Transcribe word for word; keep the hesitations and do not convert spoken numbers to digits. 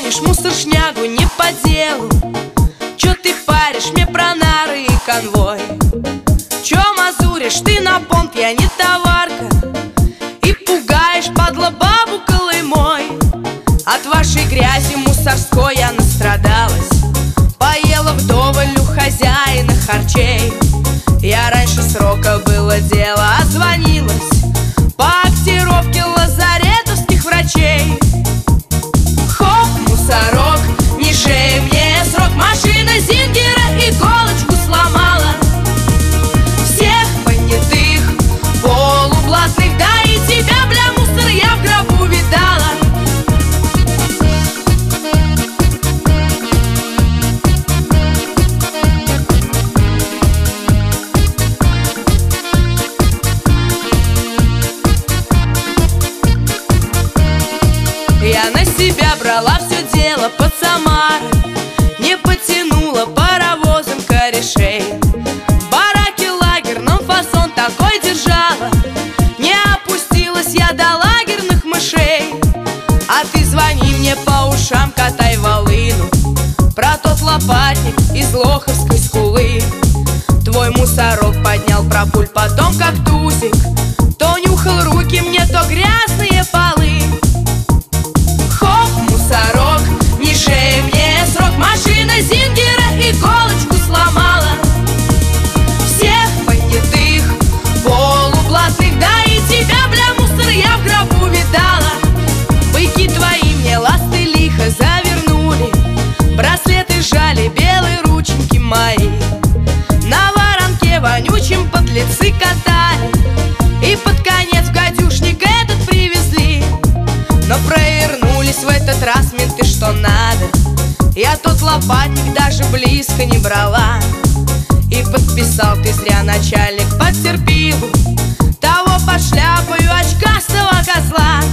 гонишь мусор, шнягу не по делу? Чё ты паришь мне про нары и конвой? Чё мазуришь ты на понт, я не товарка, и пугаешь, падла, бабу Колымой? От вашей грязи мусорской я настрадалась, поела вдоволь у хозяина харчей. Я раньше срока, было дело, отзвонилась по актировке лазаретовских врачей. Хоп, мусорок, не шей мне срок, машина Зингера иголочку сломала. Всех понятых, полублатных, да и тебя, бля, мусор, я в гробу видала. Я на себя брала все дело под Самарой, не потянула паровозом корешей. В бараке лагерном фасон такой держала, не опустилась я до лагерных мышей. А ты звони мне по ушам, катай волыну про тот лопатник из Лоховской скулы. Твой мусорок поднял про пуль, потом как тузик то нюхал руки мне, то грязные полы. Мусорок, не шей мне срок, машина Зингера иголочку сломала. Всех понятых, полублатных, да и тебя, бля, мусор, я в гробу видала. Быки твои мне ласты лихо завернули, браслеты жали, белые рученьки мои. На воронке вонючим подлецы катали, и под конец в гадюшник этот привезли. Но провернулись в этот раз менты что надо, я тот лопатник даже близко не брала. И подписал ты зря, начальник, под терпилу того под шляпою очкастого козла.